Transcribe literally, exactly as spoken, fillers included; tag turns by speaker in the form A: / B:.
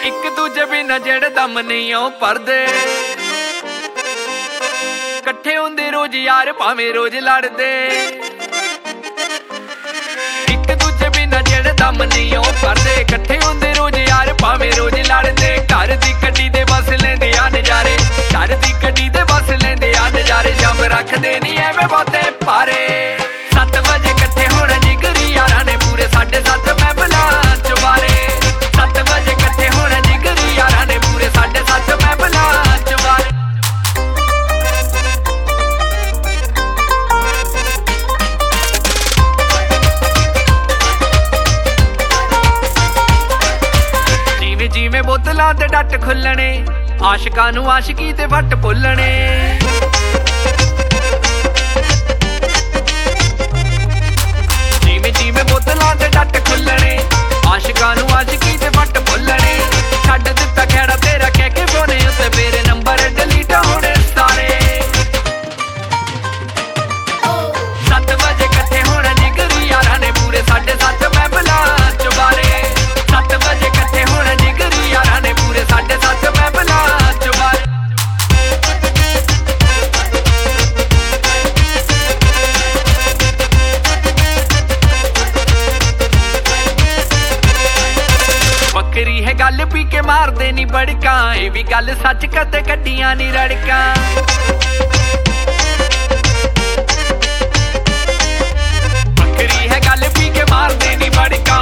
A: ਇੱਕ ਦੂਜੇ ਬਿਨਾਂ ਜਿਹੜੇ ਦਮ ਨਹੀਂ ਉਹ ਪਰਦੇ ਇਕੱਠੇ ਹੁੰਦੇ ਰੋਜ਼ ਯਾਰ ਭਾਵੇਂ ਰੋਜ਼ ਲੜਦੇ ਇੱਕ ਦੂਜੇ ਬਿਨਾਂ ਜਿਹੜੇ ਦਮ ਨਹੀਂ ਉਹ ਪਰਦੇ ਇਕੱਠੇ ਹੁੰਦੇ ਰੋਜ਼ ਯਾਰ ਭਾਵੇਂ ਰੋਜ਼ ਲੜਦੇ ਘਰ ਦੀ ਗੱਡੀ ਦੇ ਬਸ ਲੈਂਦੇ ਆ ਨਜ਼ਾਰੇ ਘਰ ਦੀ ਗੱਡੀ ਦੇ ਬਸ ਲੈਂਦੇ ਆ ਨਜ਼ਾਰੇ ਸ਼ਾਮ ਰੱਖਦੇ ਨਹੀਂ ਐਵੇਂ ਬਹੁਤੇ ਪਾਰੇ ਸੱਤ ਵਜੇ ਇਕੱਠੇ ਹੋਣਾ ਜਿਗਰੀ ਯਾਰਾਂ ਨੇ ਪੂਰੇ ਸਾਢੇ ਸੱਤ ਮੈਂ ਬੁਲਾ ਚੁਬਾਰੇ ਸੱਤ ਵਜੇ ਇਕੱਠੇ ਹੋਣਾ ਜਿਗਰੀ ਯਾਰਾਂ ਨੇ ਪੂਰੇ ਸਾਢੇ ਸੱਤ ਮੈਂ ਬੁਲਾ ਚੁਬਾਰੇ ਜਿਵੇਂ ਜਿਵੇਂ ਬੋਤਲਾਂ ਦੇ ਡੱਟ ਖੁੱਲਣੇ ਆਸ਼ਿਕਾਂ ਨੂੰ ਆਸ਼ਿਕੀ ਤੇ ਵੱਟ ਭੁੱਲਣੇ ਜਿਵੇਂ ਜਿਵੇਂ ਬੋਤਲਾਂ ਦੇ ਡੱਟ ਖੁੱਲਣੇ ਆਸ਼ਿਕਾਂ ਨੂੰ ਆਸ਼ਿਕੀ ਤੇ ਵੱਟ ਭੁੱਲਣੇ ਛੱਡ ਦਿੱਤਾ ਖੇੜਾ ਤੇਰਾ ਕਹਿ ਕੇ ਫੋਨੇ ਉੱਤੇ ਮੇਰੇ ਨੰਬਰ ਡਿਲੀਟ ਹੋਣੇ ਸਾਰੇ ਸੱਤ ਵਜੇ ਇਕੱਠੇ ਹੋਣਾ ਜਿਗਰੀ ਯਾਰਾਂ ਨੇ ਪੂਰੇ ਸਾਢੇ ਸੱਤ ਮੈਂ ਬੁਲਾ ਚੁਬਾਰੇ ਸੱਤ ਵਜੇ ਇਕੱਠੇ ਹੋਣਾ ਜਿਗਰੀ ਯਾਰਾਂ ਨੇ ਪੂਰੇ ਸਾਢੇ ਸੱਤ ਮੈਂ ਬੁਲਾ ਚੁਬਾਰੇ ਬੱਕਰੀ ਹੈ ਗੱਲ ਪੀ ਕੇ ਮਾਰਦੇ ਨੀ ਬੜਕਾਂ ਇਹ ਵੀ ਗੱਲ ਸੱਚ ਕਦੇ ਕੱਢੀਆਂ ਨੀ ਰੜਕਾਂ ਬੱਕਰੀ ਹੈ ਗੱਲ ਪੀ ਕੇ ਮਾਰਦੇ ਨੀ ਬੜਕਾਂ